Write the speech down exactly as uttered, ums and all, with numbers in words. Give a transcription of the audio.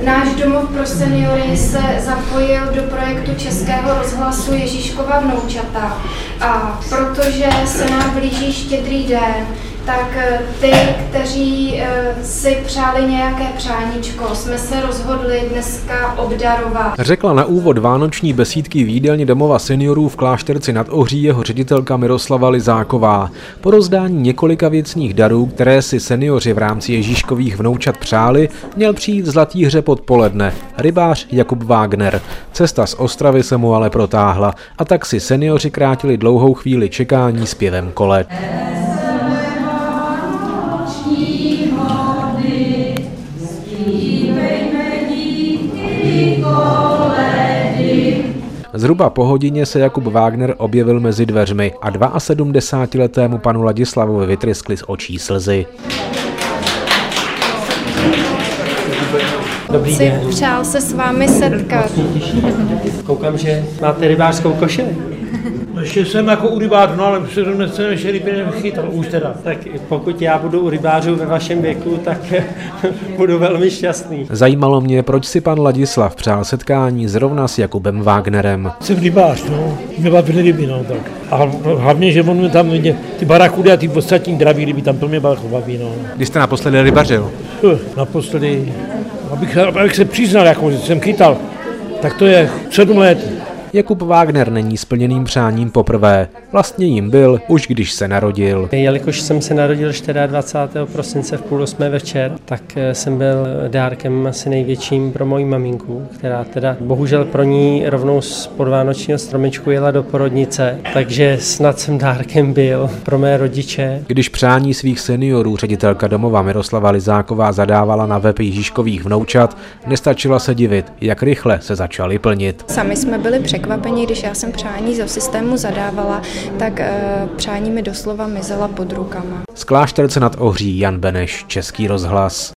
Náš domov pro seniory se zapojil do projektu Českého rozhlasu Ježíškova vnoučata a protože se nám blíží Štědrý den, tak ty, kteří si přáli nějaké přáníčko, jsme se rozhodli dneska obdarovat. Řekla na úvod vánoční besídky v jídelně domova seniorů v Klášterci nad Ohří jeho ředitelka Miroslava Lizáková. Po rozdání několika věcných darů, které si seniori v rámci Ježíškových vnoučat přáli, měl přijít v Zlatý Hřeb odpoledne rybář Jakub Wagner. Cesta z Ostravy se mu ale protáhla a tak si seniori krátili dlouhou chvíli čekání zpěvem koled. Zhruba po hodině se Jakub Wagner objevil mezi dveřmi a sedmdesátiletému panu Ladislavovi vytryskly z očí slzy. Dobrý den. Přál se s vámi setkat. Koukám, že máte rybářskou košili. Ještě jsem jako u rybářů, no ale předtím jsem ještě ryby nechytal, už teda. Tak pokud já budu u rybářů ve vašem věku, tak budu velmi šťastný. Zajímalo mě, proč si pan Ladislav přál setkání zrovna s Jakubem Wagnerem. Jsem rybář, no, mě bavily ryby, no tak. A hlavně, že on tam mě, ty barakudy a ty ostatní draví ryby, tam to mě baví, no. Kdy jste naposledy rybařil? Naposledy, abych, abych se přiznal, jako, že jsem chytal, tak to je sedm let. Jakub Wagner není splněným přáním poprvé. Vlastně jim byl, už když se narodil. Jelikož jsem se narodil dvacátého čtvrtého prosince v půl osmé večer, tak jsem byl dárkem asi největším pro moji maminku, která teda bohužel pro ní rovnou z podvánočního stromečku jela do porodnice, takže snad jsem dárkem byl pro mé rodiče. Když přání svých seniorů ředitelka domova Miroslava Lizáková zadávala na web Ježíškových vnoučat, nestačila se divit, jak rychle se začaly plnit. Sami jsme byli překvapení, když já jsem přání do systému zadávala, tak e, přání mi doslova mizela pod rukama. Z Klášterce nad Ohří Jan Beneš, Český rozhlas.